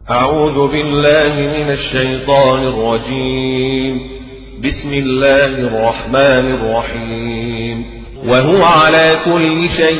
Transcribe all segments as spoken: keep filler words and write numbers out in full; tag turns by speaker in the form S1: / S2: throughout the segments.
S1: أعوذ بالله من الشيطان الرجيم. بسم الله الرحمن الرحيم. وهو على كل شيء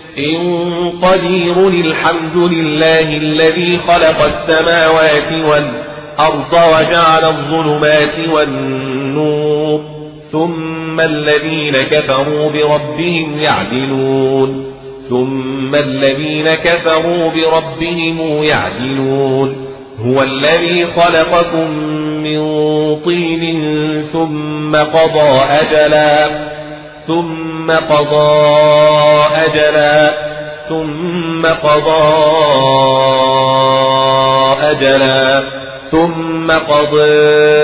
S1: قدير. الحمد لله الذي خلق السماوات والأرض وجعل الظلمات والنور ثم الذين كفروا بربهم يعدلون ثم الذين كفروا بربهم يعدلون هو الذي خلقكم من طين ثم قضى أجلا ثم قضى أجلا ثم قضى أجلا ثم قضى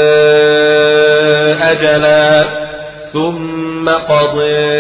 S1: أجلا ثم قضى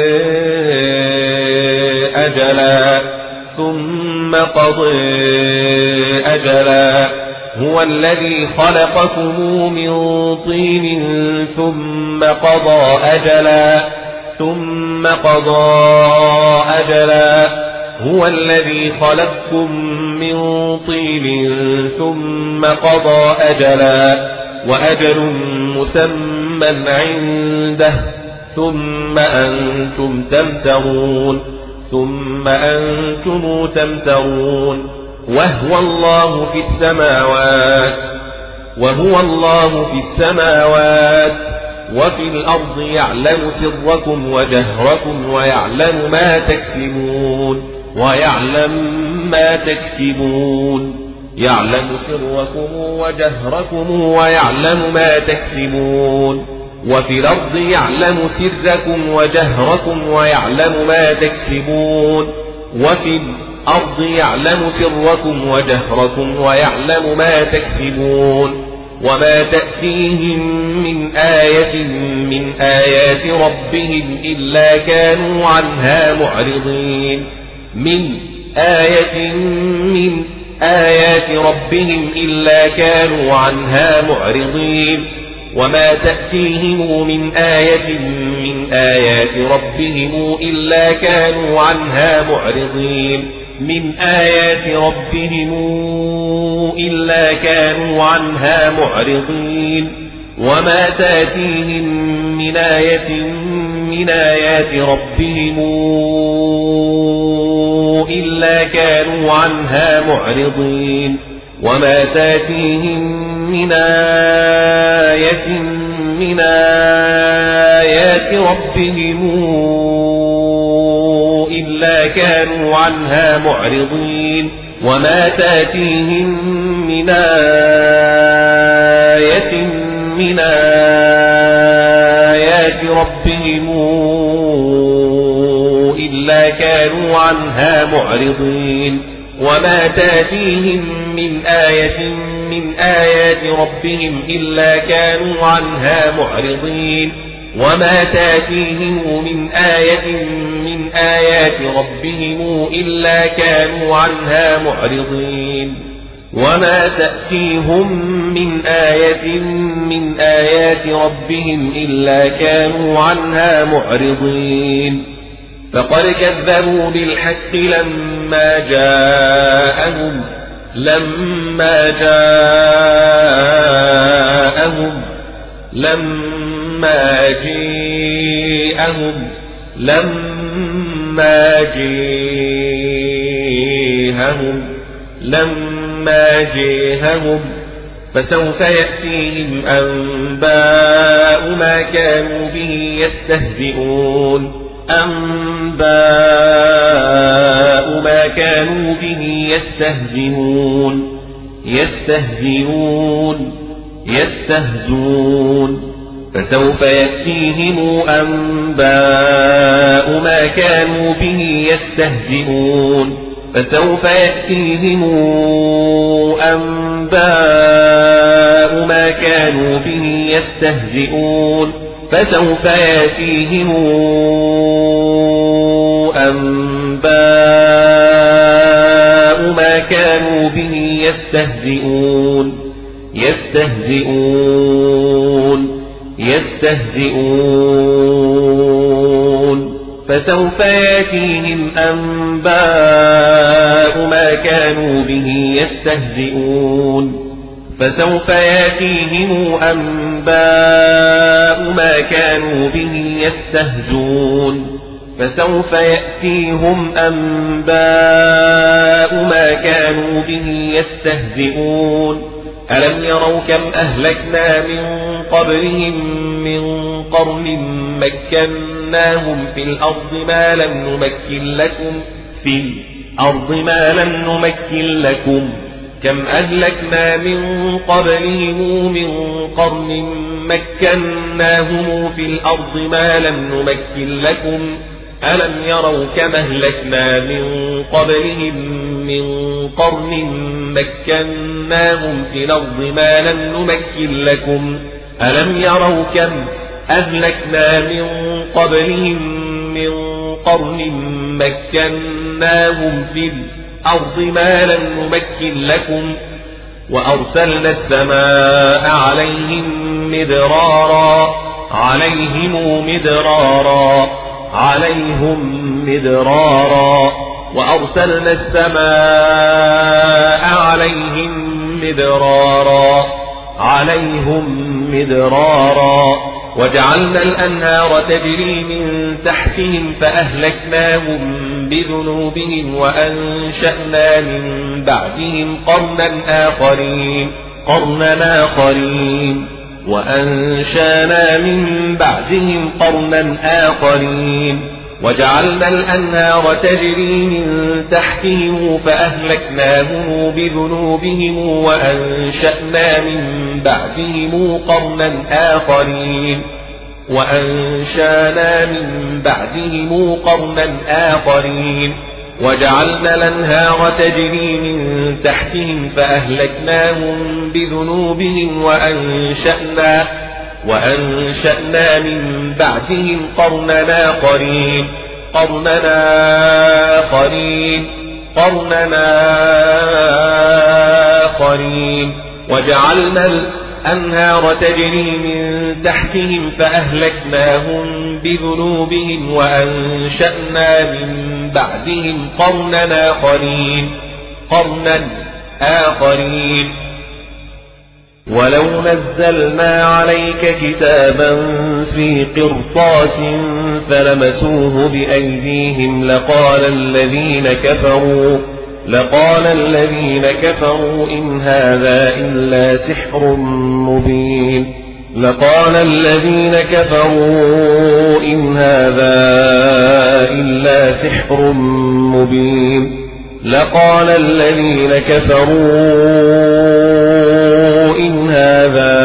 S1: أجلا ثم قضى أجلا هو الذي خلقكم من طين ثم قضى أجلا ثم قضى أجلا هو الذي خلقكم من طين ثم قضى أجلا وأجل مسمى عنده ثم أنتم تمترون ثم أنتم تمترون وهو الله في السماوات وهو الله في السماوات وفي الأرض يعلم سركم وجهركم ويعلم ما تكسبون ويعلم ما تكسبون يعلم سركم وجهركم ويعلم ما تكسبون وفي الأرض يعلم سركم وجهركم ويعلم ما تكسبون وفي الأرض يعلم سركم وجهركم ويعلم ما تكسبون وما تأتيهم من آية من آيات ربهم إلا كانوا عنها معرضين من آية من آيات ربهم إلا كانوا عنها معرضين وما تأتيهم من آية من آيات ربهم إلا كانوا عنها معرضين من آيات ربهم إلا كانوا عنها معرضين وما تأتيهم من آية من آيات ربهم إلا كانوا عنها معرضين وما تأتيهم من آية من آيات ربهم إلا كانوا عنها معرضين وما تأتيهم من آية من آيات ربهم إلا كانوا عنها معرضين وما تأتيهم من آية من آيات ربهم إلا كانوا عنها معرضين وما تأتيهم من آية من آيات ربهم إلا كانوا عنها معرضين وما تأتيهم من آية من آيات ربهم إلا كانوا عنها معرضين فقد كذبوا بالحق لما جاءهم لما جاءهم لما جاءهم لما جاءهم لما جاءهم فسوف يأتيهم أنباء ما كانوا به يستهزئون أنباء ما كانوا به يستهزئون يستهزئون يستهزون فسوف يأتيهم أنباء ما كانوا به يستهزئون فسوف يأتيهم أنباء ما كانوا به يستهزئون فسوف يأتيهم أنباء ما كانوا به يستهزئون يستهزئون يستهزئون فسوف يأتيهم أنباء ما كانوا به يستهزئون فسوف يأتيهم أنباء ما كانوا به يستهزئون فسوف يأتيهم أنباء ما كانوا به يستهزئون ألم يروا كم أهلكنا من قبلهم من قرن مكناهم في الأرض ما لم نمكن لكم في الأرض ما لم نمكن لكم كم أهلكنا من قبلهم من قرن مكناهم في الأرض ما لم نمكن لكم ألم يروا كم أهلكنا من قبلهم من قرن مكناهم في الأرض ما لم نمكن لكم ألم يروا كم أهلكنا من قبلهم من قرن مكناهم في الأرض ما لم نمكن لكم وأرسلنا السماء عليهم مدرارا عليهم مدرارا عليهم مدرارا وأرسلنا السماء عليهم مدرارا عليهم مدرارا وجعلنا الأنهار تجري من تحتهم فأهلكناهم بذنوبهم وأنشأنا من بعدهم قرنا آخرين قرنا آخرين وأنشأنا من بعدهم قرنا آخرين وجعلنا الأنهار تجري من تحتهم فأهلكناهم بذنوبهم وأنشأنا من بعدهم قرنا آخرين وأنشأنا من بعدهم قرنا آخرين وجعلنا الأنهار تجري من تحتهم فأهلكناهم بذنوبهم وأنشأنا وأنشأنا من بعدهم قرنا آخرين قرنا آخرين قرنا آخرين وجعلنا الأنهار تجري من تحتهم فأهلكناهم بذنوبهم وأنشأنا من بعدهم قرنا آخرين قرنا آخرين ولو نزلنا عليك كتابا في قرطاس فلمسوه بأيديهم لقال الذين كفروا لقال الذين كفروا إن هذا إلا سحر مبين لقال الذين كفروا إن هذا إلا سحر مبين لقال الذين كفروا إن هذا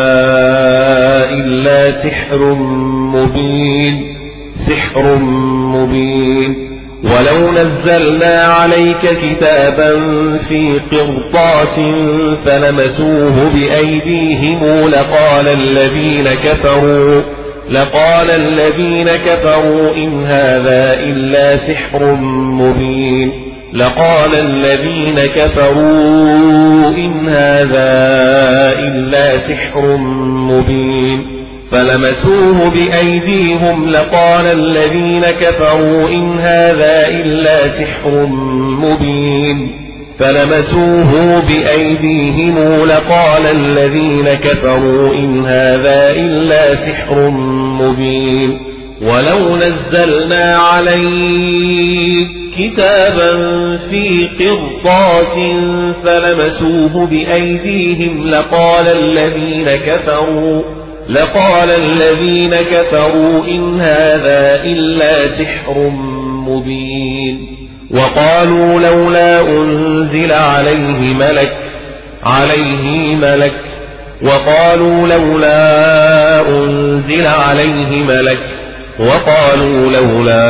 S1: إلا سحر مبين سحر مبين ولو نزلنا عليك كتابا في قرطاس فلمسوه بأيديهم لقال الذين كفروا لقال الذين كفروا إن هذا إلا سحر مبين لقال الذين كفروا إن هذا إلا سحر مبين فلمسوه بأيديهم لقال الذين كفروا إن هذا إلا سحر مبين فلمسوه بأيديهم لقال الذين كفروا إن هذا إلا سحر مبين ولو نزلنا عليك كتابا في قرطاس فلمسوه بأيديهم لقال الذين كفروا لقال الذين كفروا إن هذا إلا سحر مبين وقالوا لولا أنزل عليه ملك عليه ملك وقالوا لولا أنزل عليه ملك وقالوا لولا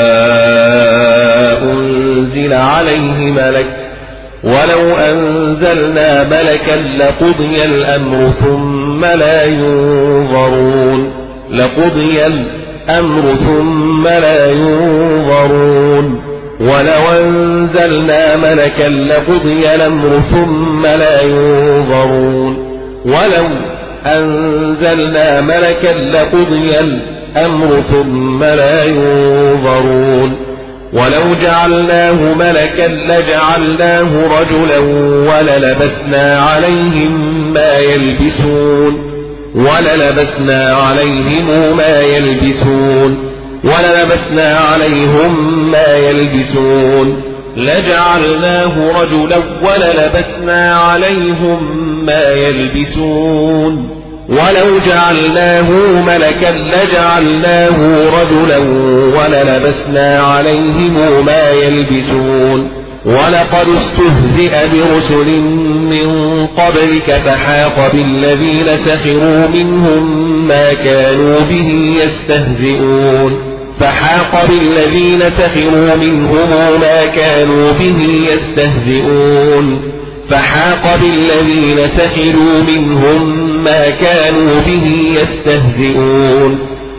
S1: أنزل عليه ملك ولو أنزلنا ملكا لقضي الأمر ثم لا ينظرون لقضي الأمر ثم لا ينظرون ولو أنزلنا ملكا لقضي الأمر ثم لا ينظرون ولو أنزلنا ملكا لقضي الأمر ثم لا ينظرون ولو جعلناه ملكا لجعلناه رجلا وللبسنا عليهم ما يلبسون وللبسنا عليهم ما يلبسون وللبسنا عليهم ما يلبسون لجعلناه رجلا وللبسنا عليهم ما يلبسون ولو جعلناه ملكا لجعلناه رجلا وللبسنا عليهم ما يلبسون ولقد استهزئ برسل من قبلك فحاق بالذين سخروا منهم ما كانوا به يستهزئون فحاق بالذين سخروا منهم ما كانوا به يستهزئون فحاق بالذين سخروا منهم ما كانوا به يستهزئون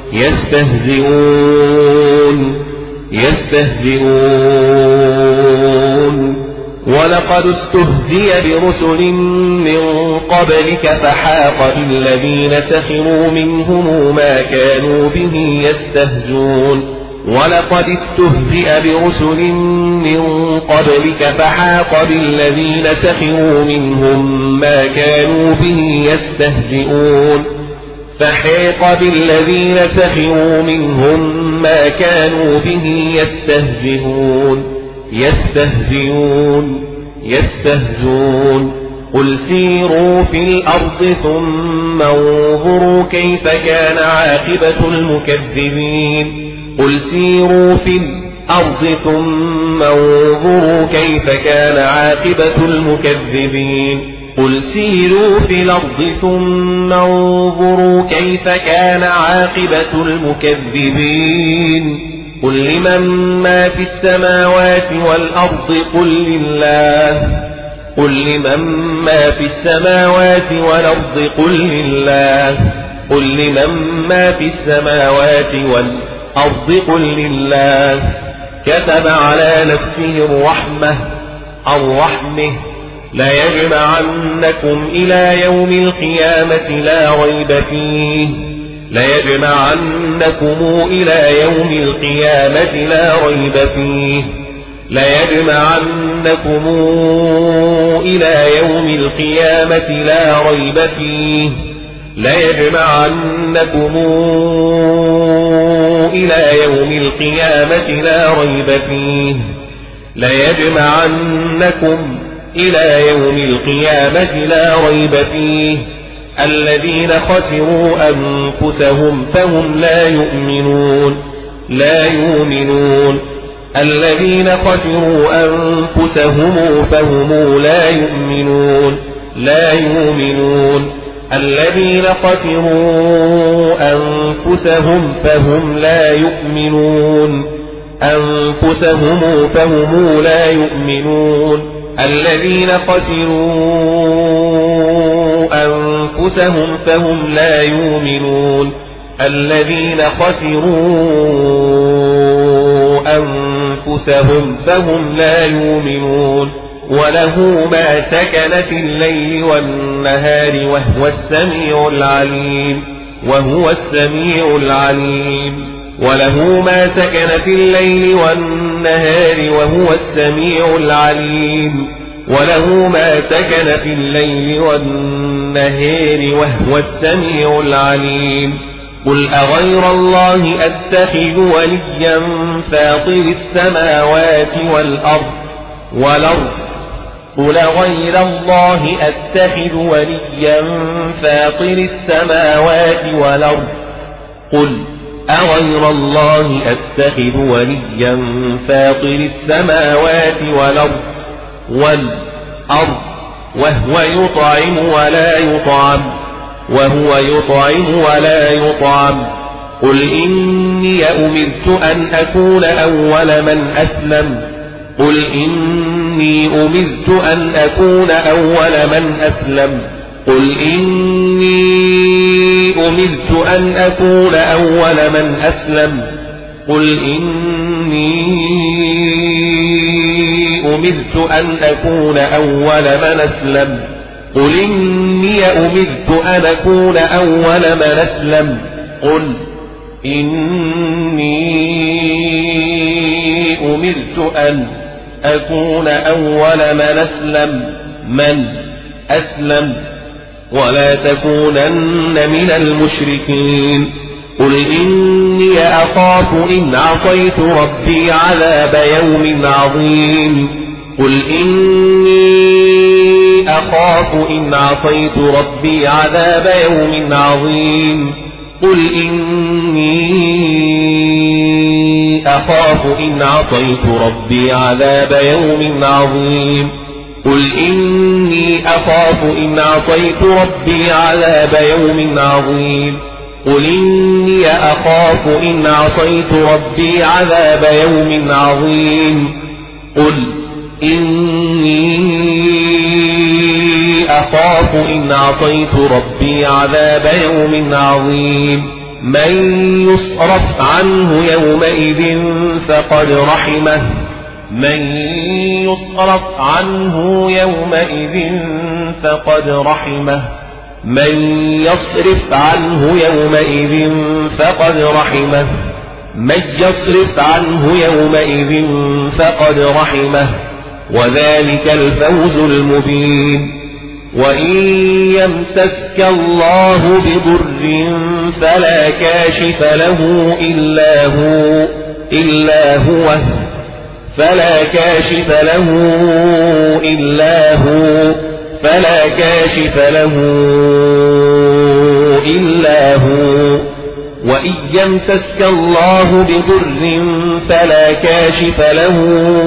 S1: يستهزئون يستهزئون ولقد استهزئ برسل من قبلك فحاق بالذين سخروا منهم ما كانوا به يستهزئون ولقد استهزئ برسل من قبلك فحاق بالذين سخروا منهم ما كانوا به يستهزئون فحاق بالذين سخروا منهم ما كانوا به يستهزئون يستهزئون يستهزئون قل سيروا في الأرض ثم انظروا كيف كان عاقبة المكذبين قل سيروا في الأرض ثم انظروا كيف كان عاقبة المكذبين قل سيروا في الأرض ثم انظروا كيف كان عاقبة المكذبين قل لمن ما في السماوات والأرض قل لله قل لمن ما في السماوات والأرض قل لله قل لمن ما في السماوات والأرض قل لله كتب على نفسه الرحمة الرحمة لا يجمعنكم إلى يوم القيامة لا ريب فيه لا يجمعنكم إلى يوم القيامة لا ريب فيه لا يجمعنكم إلى يوم القيامة لا ريب فيه لا يجمعنكم إلى يوم القيامة لا ريب فيه لا يجمعنكم إلى يوم القيامة لا ريب فيه الذين خسروا أنفسهم فهم لا يؤمنون لا يؤمنون الذين خسروا أنفسهم فهم لا يؤمنون لا يؤمنون الذين خسروا أنفسهم فهم لا يؤمنون أنفسهم فهم لا يؤمنون الذين خسروا أنفسهم فهم لا يؤمنون الذين خسروا أنفسهم فهم لا يؤمنون وله ما سكن في الليل والنهار وهو السميع العليم وهو السميع العليم وله ما سكن في الليل والنهار وهو السميع العليم وله ما سكن في الليل والنهار وهو السميع العليم قل أغير الله أتخذ وليا فاطر السماوات والأرض والأرض قل غير الله أتخذ وليا فاطر السماوات والأرض قل أغير الله أتخذ وليا فاطر السماوات والأرض والأرض وهو يطعم ولا يطعم وهو يطعم ولا يطعم قل إني أمرت أن أكون أول من أسلم قل إني أمرت أن أكون أول من أسلم قل إني أمرت أن أكون أول من أسلم قل إني أمرت أن أكون أول من أسلم قل إني أمرت أن أكون أول من أسلم قل إني أمرت أن أكون أول من أسلم من أسلم ولا تكونن من المشركين قل إني أخاف إن عصيت ربي عذاب يوم عظيم قل إني أخاف إن عصيت ربي عذاب يوم عظيم قل إني أخاف إن عصيت ربي عذاب يوم عظيم قل إني أخاف إن عصيت ربي عذاب يوم عظيم قل إني أخاف إن عصيت ربي عذاب يوم عظيم قل إني أخاف إن عصيت ربي عذاب يوم عظيم من يصرف عنه يومئذ فقد رحمه من يصرف عنه يومئذ فقد رحمه من يصرف عنه يومئذ فقد رحمه من يصرف عنه يومئذ فقد رحمه وذلك الفوز المبين وإن يمسسك الله بضر فلا كاشف له إلا هو إلا هو فلا كاشف له إلا هو فلا كاشف له إلا هو وإن يمسسك الله بضر فلا كاشف له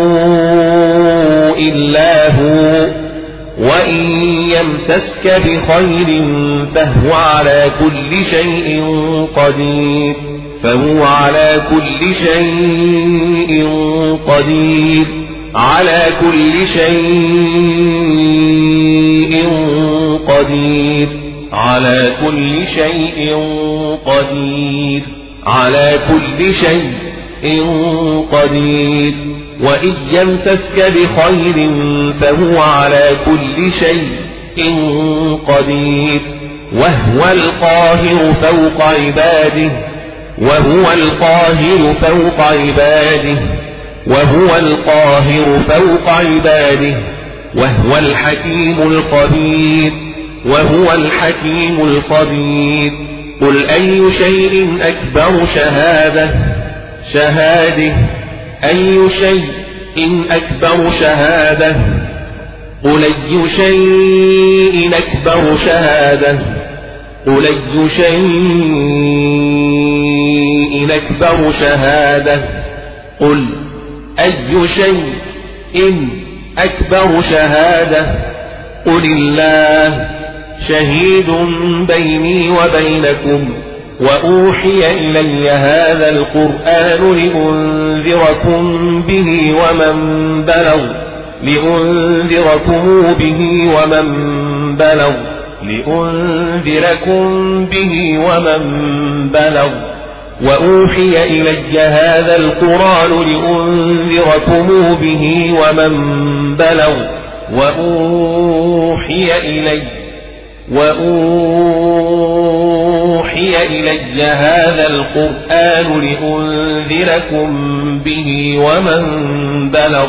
S1: إلا هو وإن يمسسك بخير فهو على كل شيء قدير فهو على كل شيء قدير على كل شيء قدير على كل شيء قدير على كل شيء قدير وإن يمسسك بخير فهو على كل شيء قدير وهو القاهر فوق عباده وهو القاهر فوق عباده وهو القاهر فوق عباده وهو الحكيم الخبير وهو الحكيم الخبير قل أي شيء أكبر شهادة شهاده أي شيء أكبر شهادة قل أي شيء أكبر شهادة قل أي شيء أكبر شهادة قل أي شيء أكبر شهادة قل الله شهيد بيني وبينكم وأوحي إلي هذا القرآن لأنذركم به ومن بلغ لأنذركم به ومن بلغ لأنذركم به ومن بلغ وأوحي إلي هذا القرآن لأنذركم به ومن بلغ وأوحي إلي وأوحي إلي هذا القرآن لأنذركم به ومن بلغ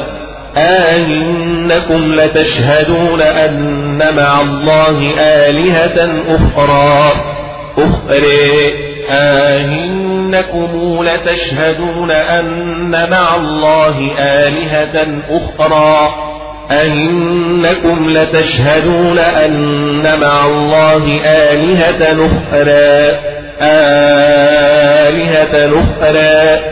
S1: آئنكم لتشهدون أن مع الله آلهة أخرى أخرى آئنكم لتشهدون أن مع الله آلهة أخرى أئنكم لتشهدون أن مع الله آلهة أخرى آلهة أخرى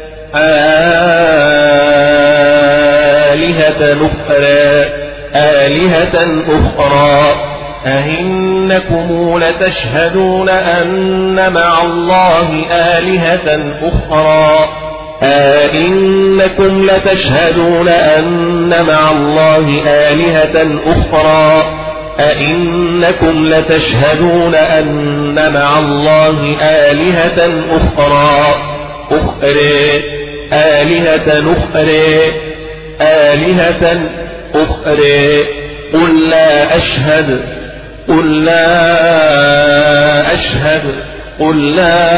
S1: آلهة أخرى آلهة أخرى أئنكم لتشهدون أن مع الله آلهة أخرى أئنكم لتشهدون أن مع الله آلهة أخرى أئنكم لتشهدون أن مع الله آلهة أخرى أخرى آلهة أخرى آلهة أخرى قل لا أشهد قل لا أشهد قل لا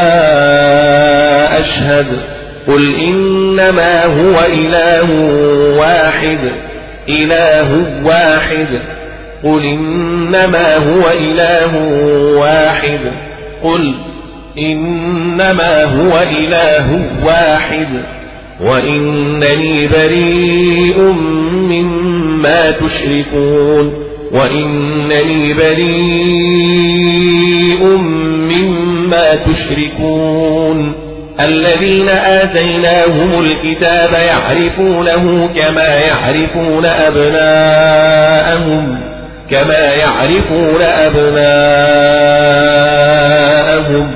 S1: أشهد قل إنما هو إله واحد إله واحد قل إنما هو إله واحد قل إنما هو إله واحد وإنني بريء مما تشركون وإنني بريء مما تشركون الذين آتيناهم الكتاب يعرفونه كما يعرفون أبناءهم كما يعرفون أبناءهم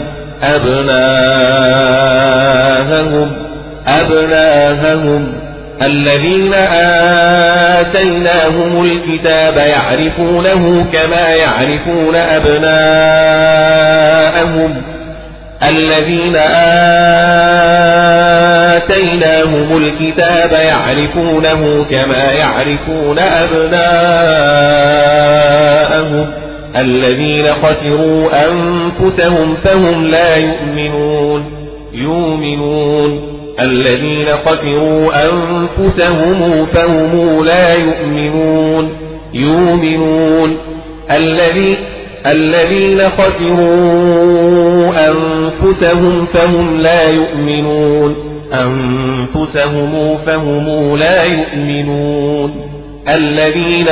S1: أبناءهم أبناءهم الذين آتيناهم الكتاب يعرفونه كما يعرفون أبناءهم الذين آتيناهم الكتاب يعرفونه كما يعرفون أبناءهم الذين خسروا أنفسهم فهم لا يؤمنون يؤمنون الذين خسروا أنفسهم فهم لا يؤمنون يؤمنون الذي الذين خسروا أنفسهم فهم لا يؤمنون أنفسهم فهم لا يؤمنون الذين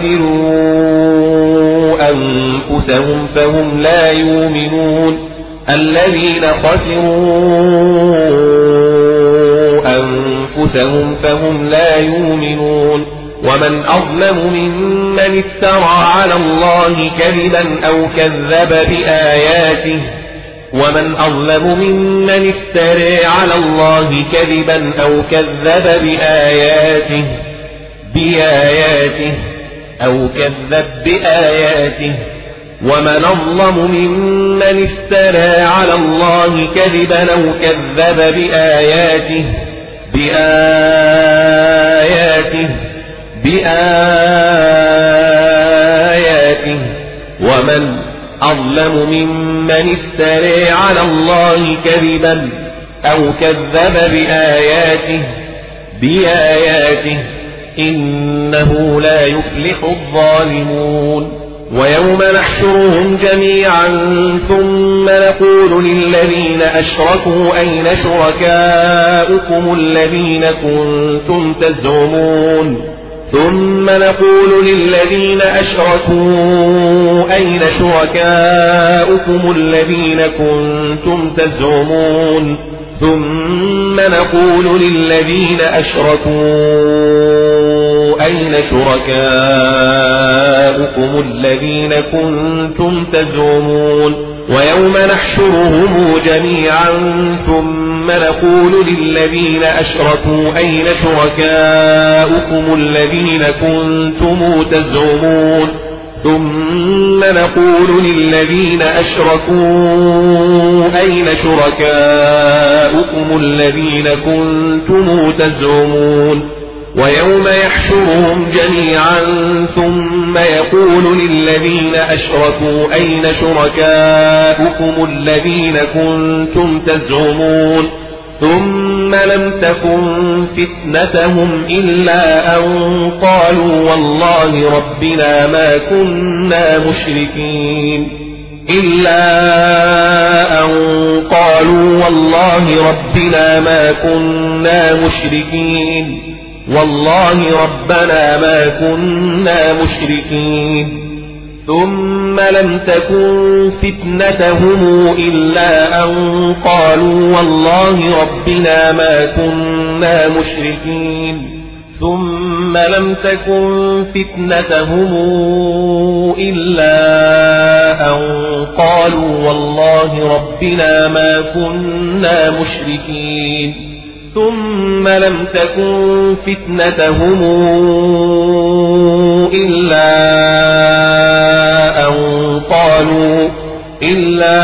S1: خسروا أنفسهم فهم لا يؤمنون الذين خسروا أنفسهم فهم لا يؤمنون ومن أظلم ممن افترى على الله كذبا أو كذب بآياته ومن أظلم ممن افترى على الله كذبا أو كذب بآياته بآياته أو كذب بآياته ومن أظلم ممن افترى على الله كذبا أو كذب بآياته بآياته بآياته ومن أظلم ممن افترى على الله كذبا أو كذب بآياته بآياته إنه لا يفلح الظالمون ويوم نحشرهم جميعا ثم نقول للذين أشركوا أين شركاؤكم الذين كنتم تزعمون ثم نقول للذين أشركوا أين شركاؤكم الذين كنتم تزعمون ثم نقول للذين أشركوا أين شركاؤكم الذين كنتم تزعمون ويوم نحشرهم جميعا ثم نقول للذين أشركوا أين شركاؤكم الذين كنتم تزعمون ثم نقول للذين أشركوا أين شركاؤكم الذين كنتم تزعمون ويوم يحشرهم جميعا ثم يقول للذين أشركوا أين شركاؤكم الذين كنتم تزعمون ثم لم تكن فتنتهم إلا أن قالوا والله ربنا ما كنا مشركين إلا أن قالوا والله ربنا ما كنا مشركين والله ربنا ما كنا مشركين ثم لم تكن فتنتهم إلا أن قالوا والله ربنا ما كنا مشركين ثم لم تكن فتنتهم إلا أن قالوا والله ربنا ما كنا مشركين ثم لم تكن فتنتهم إلا أن قالوا إلا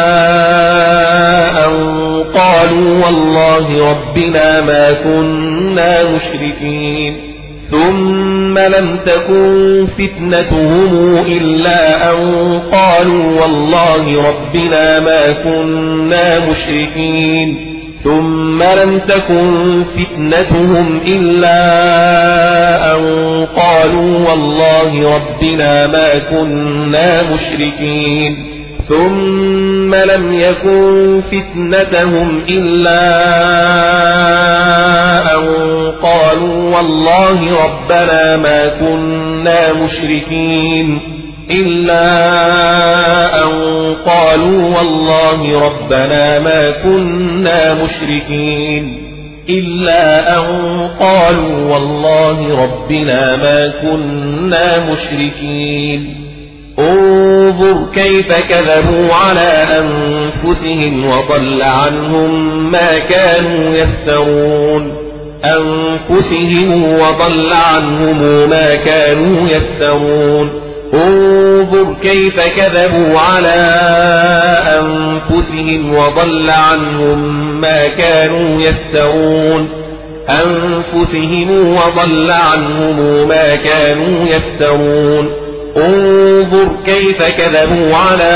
S1: أن قالوا والله ربنا ما كنا مشركين ثم لم تكن فتنتهم إلا أن قالوا والله ربنا ما كنا مشركين ثم لم تكن فتنتهم إلا أن قالوا والله ربنا ما كنا مشركين ثم لم يكن فتنتهم إلا أن قالوا والله ربنا ما كنا مشركين إلا أن قالوا والله ربنا ما كنا مشركين إلا أن قالوا والله ربنا ما كنا مشركين انظر كيف كذبوا على أنفسهم وضل عنهم ما كانوا يفترون أنفسهم وضل عنهم ما كانوا يفترون انظر كيف كذبوا على أنفسهم وضل عنهم ما كانوا يفترون أنفسهم وضل عنهم ما كانوا يفترون انظر كيف كذبوا على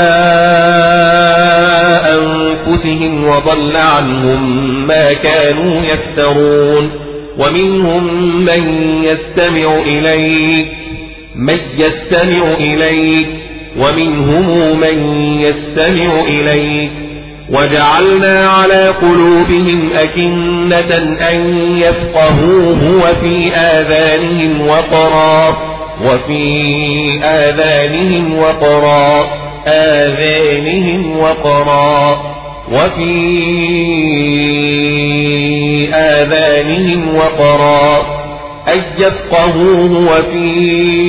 S1: أنفسهم وضل عنهم ما كانوا يفترون ومنهم من يستمع إليك من يستمع إليك ومنهم من يستمع إليك وجعلنا على قلوبهم أكنة أن يفقهوه وفي آذانهم وقرا وفي آذانهم وقرا آذانهم وقرا وفي آذانهم وقرا أن يفقهوه وفي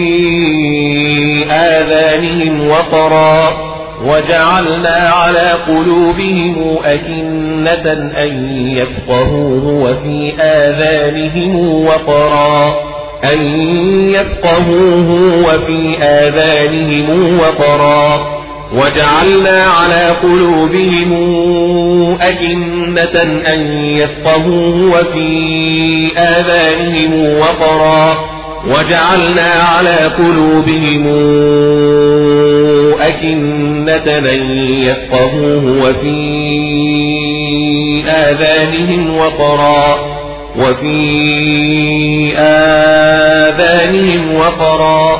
S1: آذانهم وقرا وجعلنا على قلوبهم أكنة أن يفقهوه وفي آذانهم وقرا أن يفقهوه وفي آذانهم وقرا وجعلنا على قلوبهم أكنة أن يفقهوه وفي آذانهم وقرا وجعلنا على قلوبهم أكنة أن يفقهوه وفي آذانهم وقرا وفي آذانهم وقرا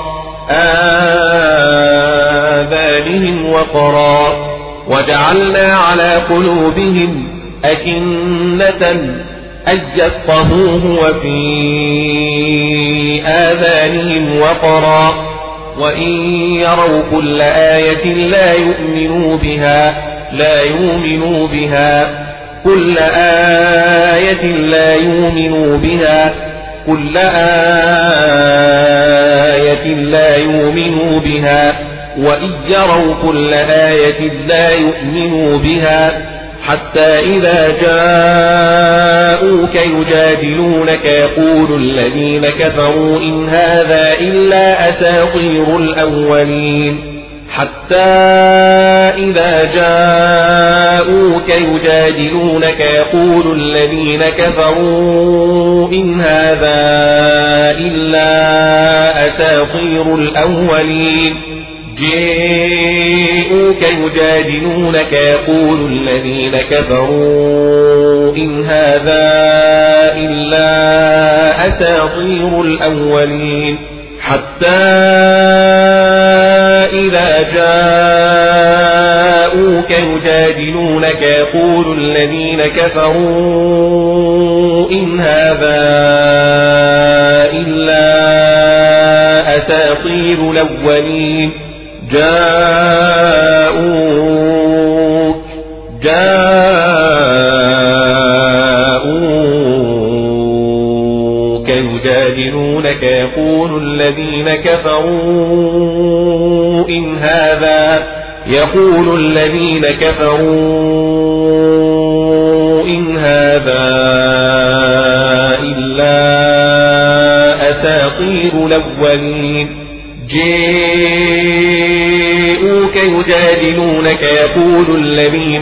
S1: آذانهم وقرا وجعلنا على قلوبهم أكنة أن يفقهوه وفي آذانهم وقرا وإن يروا كل آية لا يؤمنوا بها لا يؤمنوا بها كل آية لا يؤمنوا بها كل آية لا يؤمنوا بها وإن يروا كل آية لا يؤمنوا بها حتى إذا جاءوك يجادلونك يقول الذين كفروا إن هذا إلا أساطير الأولين حتى إذا جاءوك يجادلونك يقول الذين كفروا إن هذا إلا أساطير الأولين جاءوك يجادلونك يقول الذين كفروا إن هذا إلا أساطير الأولين حتى إذا جاءوك يجادلونك يقول الذين كفروا إن هذا إلا أساطير الأولين جاءوك جاءوك يجادلونك يقول الذين كفروا إن هذا يقول الذين كفروا إن هذا إلا أساطير الأولين جاءوك يجادلونك يقول الذين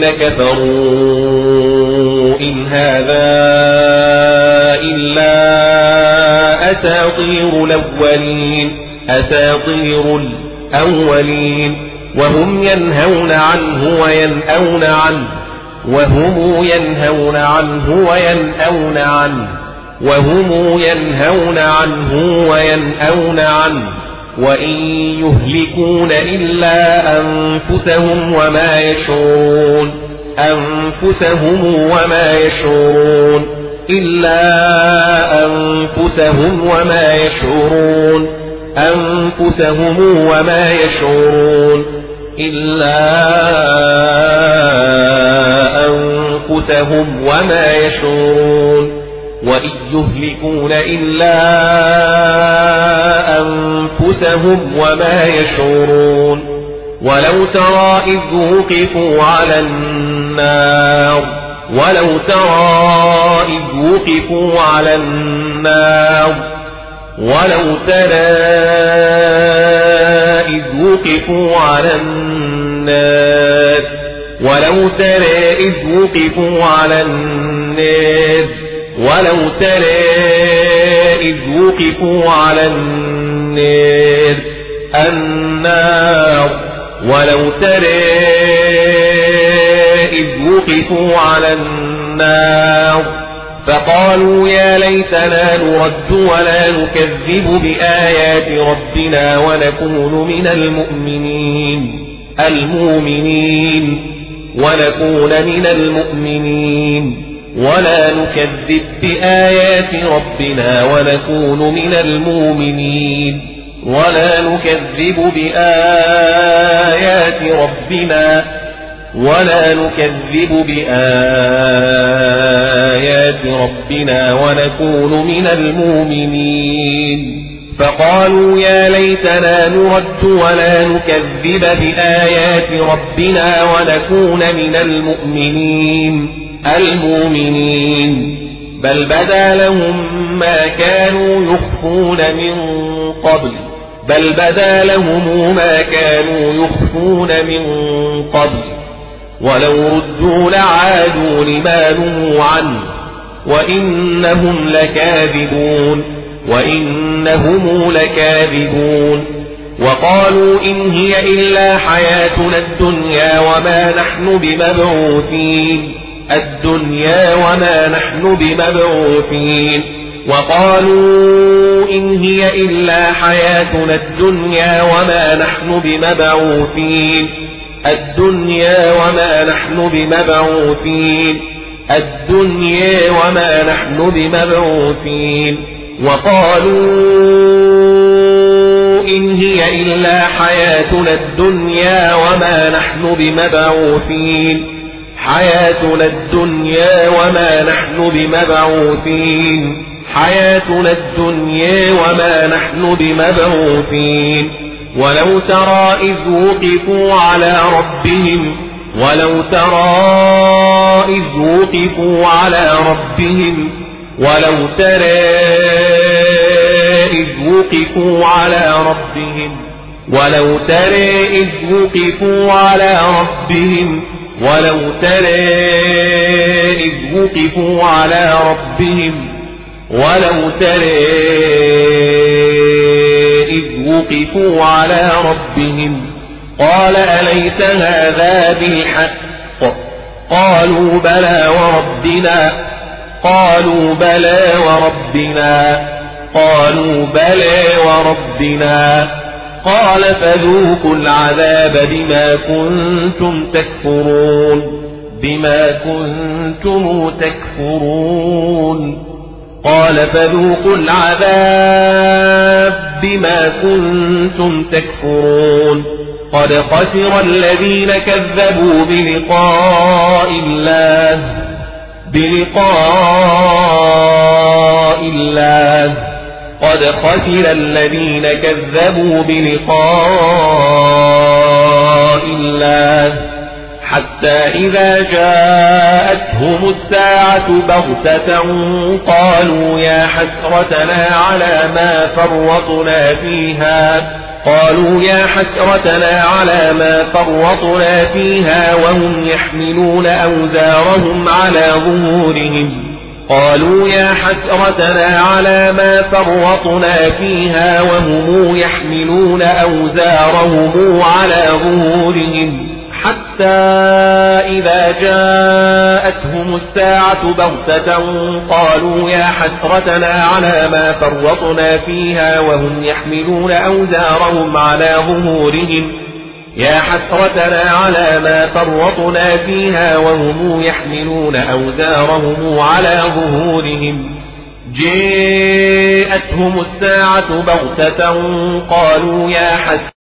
S1: كفروا إن هذا إلا أساطير الأولين أساطير الأولين وهم ينهون عنه وينأون عنه وهم ينهون عنه وينأون عنه وهم ينهون عنه وينأون عنه وإن يهلكون إلا أنفسهم وما يشعرون أنفسهم وما يشعرون إلا أنفسهم وما يشعرون أنفسهم وما يشعرون إلا أنفسهم وما يشعرون وإن يهلكون إلا أنفسهم وما يشعرون ولو ترى إذ وقفوا على النار ولو ترى إذ وقفوا على النار ولو ترى إذ وقفوا على النار ولو ترى إذ وقفوا على النار ولو ترى إذ وقفوا على النار النار ولو ترى إذ وقفوا على النار فقالوا يا ليتنا نرد ولا نكذب بآيات ربنا ونكون من المؤمنين المؤمنين ونكون من المؤمنين ولا نكذب بآيات ربنا ونكون من المؤمنين ولا نكذب بآيات ربنا ولا نكذب بآيات ربنا ونكون من المؤمنين فقالوا يا ليتنا نرد ولا نكذب بآيات ربنا ونكون من المؤمنين المؤمنين بل بدا لهم ما كانوا يخفون من قبل بل بدا لهم ما كانوا يخفون من قبل ولو ردوا لعادوا لما نهوا عنه وإنهم لكاذبون وإنهم لكاذبون وقالوا إن هي إلا حياتنا الدنيا وما نحن بمبعوثين الدنيا وما نحن بمبعوثين وقالوا إن هي إلا حياتنا الدنيا وما نحن بمبعوثين الدنيا وما نحن بمبعوثين الدنيا وما نحن بمبعوثين وقالوا إن هي إلا حياتنا الدنيا وما نحن بمبعوثين حياتنا الدنيا وما نحن بمبعوثين حياتنا الدنيا وما نحن بمبعوثين ولو ترى إذ وقفوا على ربهم ولو ترى إذ وقفوا على ربهم ولو ترى إذ وقفوا على ربهم ولو ترى إذ وقفوا على ربهم ولو ترى إذ وقفوا على ربهم ولو ترى إذ وقفوا على ربهم قال أليس هذا بالحق قالوا بلى وربنا قالوا بلى وربنا قالوا بلى وربنا قال فذوقوا العذاب بما كنتم تكفرون بما كنتم تكفرون قال فذوقوا العذاب بما كنتم تكفرون قد خسر الذين كذبوا بلقاء الله بلقاء الله قد خسر الذين كذبوا بلقاء الله حتى إذا جاءتهم الساعة بغتة قالوا يا حسرتنا على ما فرطنا فيها قالوا يا حسرتنا على ما فرطنا فيها وهم يحملون أوزارهم على ظهورهم قالوا يا حسرتنا على ما فرطنا فيها وهم يحملون أوزارهم على ظهورهم حتى إذا جاءتهم الساعة بغتة قالوا يا حسرتنا على ما فرطنا فيها وهم يحملون أوزارهم على ظهورهم يا حسرتنا على ما فرطنا فيها وهم يحملون أوزارهم على ظهورهم جاءتهم الساعة بغتة قالوا يا حسرتنا